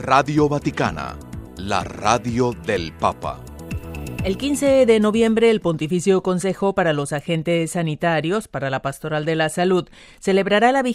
Radio Vaticana, la radio del Papa. El 15 de noviembre, el Pontificio Consejo para los Agentes Sanitarios para la Pastoral de la Salud celebrará la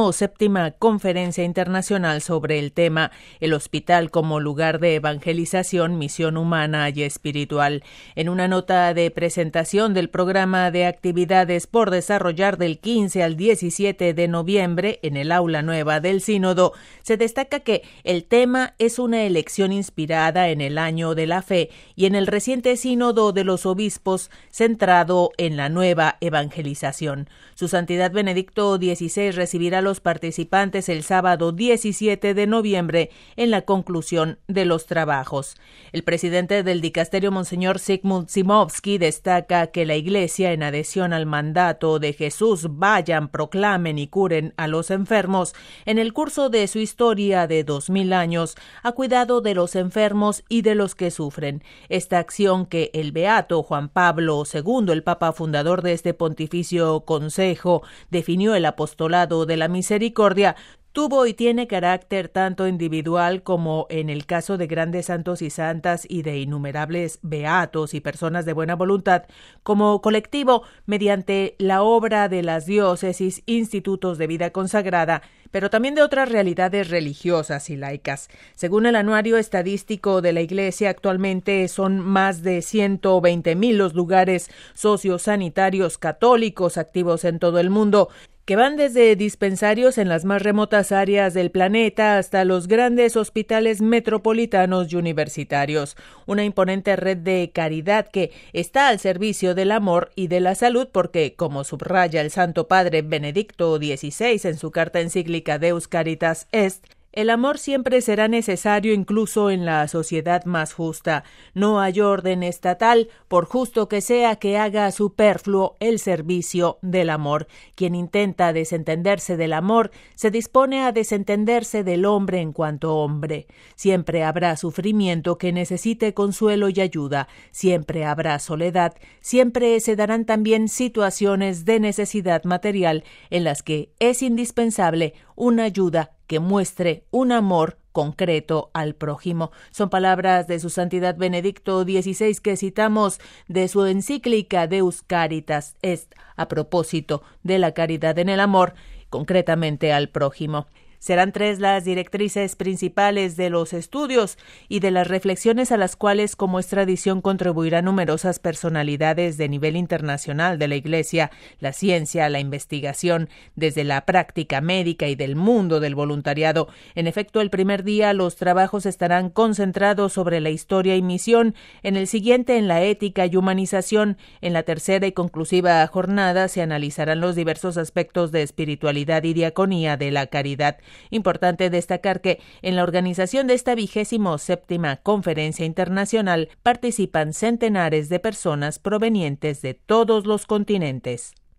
27ª Conferencia Internacional sobre el tema El Hospital como lugar de evangelización, misión humana y espiritual. En una nota de presentación del programa de actividades por desarrollar del 15 al 17 de noviembre en el Aula Nueva del Sínodo, se destaca que el tema es una elección inspirada en el Año de la Fe y en el reciente Sínodo de los Obispos centrado en la nueva evangelización. Su Santidad Benedicto XVI recibirá a los participantes el sábado 17 de noviembre en la conclusión de los trabajos. El presidente del dicasterio, Monseñor Zygmunt Zimovsky, destaca que la Iglesia, en adhesión al mandato de Jesús, vayan, proclamen y curen a los enfermos, en el curso de su historia de 2000 años, ha cuidado de los enfermos y de los que sufren. Esta acción que el beato Juan Pablo II, el Papa fundador de este Pontificio Consejo, definió el apostolado de la misericordia, tuvo y tiene carácter tanto individual como, en el caso de grandes santos y santas y de innumerables beatos y personas de buena voluntad, como colectivo mediante la obra de las diócesis, institutos de vida consagrada, pero también de otras realidades religiosas y laicas. Según el anuario estadístico de la Iglesia, actualmente son más de 120,000 los lugares sociosanitarios católicos activos en todo el mundo, que van desde dispensarios en las más remotas áreas del planeta hasta los grandes hospitales metropolitanos y universitarios. Una imponente red de caridad que está al servicio del amor y de la salud porque, como subraya el Santo Padre Benedicto XVI en su carta encíclica Deus Caritas Est, el amor siempre será necesario incluso en la sociedad más justa. No hay orden estatal, por justo que sea, que haga superfluo el servicio del amor. Quien intenta desentenderse del amor se dispone a desentenderse del hombre en cuanto hombre. Siempre habrá sufrimiento que necesite consuelo y ayuda. Siempre habrá soledad. Siempre se darán también situaciones de necesidad material en las que es indispensable una ayuda que muestre un amor concreto al prójimo. Son palabras de su Santidad Benedicto XVI que citamos de su encíclica Deus Caritas Est a propósito de la caridad en el amor, concretamente al prójimo. Serán 3 las directrices principales de los estudios y de las reflexiones a las cuales, como es tradición, contribuirán numerosas personalidades de nivel internacional de la Iglesia, la ciencia, la investigación, desde la práctica médica y del mundo del voluntariado. En efecto, el primer día los trabajos estarán concentrados sobre la historia y misión, en el siguiente en la ética y humanización, en la tercera y conclusiva jornada se analizarán los diversos aspectos de espiritualidad y diaconía de la caridad. Importante destacar que en la organización de esta 27ª Conferencia Internacional participan centenares de personas provenientes de todos los continentes.